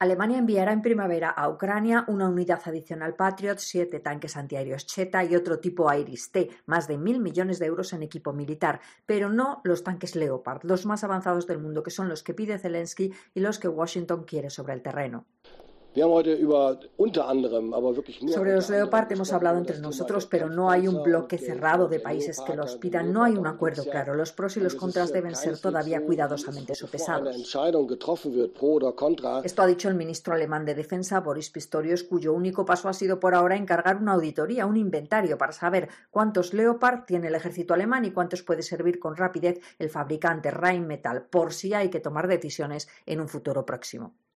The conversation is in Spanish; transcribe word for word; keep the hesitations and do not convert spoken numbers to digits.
Alemania enviará en primavera a Ucrania una unidad adicional Patriot, siete tanques antiaéreos Cheta y otro tipo Iris-T, más de mil millones de euros en equipo militar, pero no los tanques Leopard, los más avanzados del mundo, que son los que pide Zelensky y los que Washington quiere sobre el terreno. Sobre los Leopard hemos hablado entre nosotros, pero no hay un bloque cerrado de países que los pidan, no hay un acuerdo claro. Los pros y los contras deben ser todavía cuidadosamente sopesados. Esto ha dicho el ministro alemán de Defensa, Boris Pistorius, cuyo único paso ha sido por ahora encargar una auditoría, un inventario para saber cuántos Leopard tiene el ejército alemán y cuántos puede servir con rapidez el fabricante Rheinmetall, por si hay que tomar decisiones en un futuro próximo.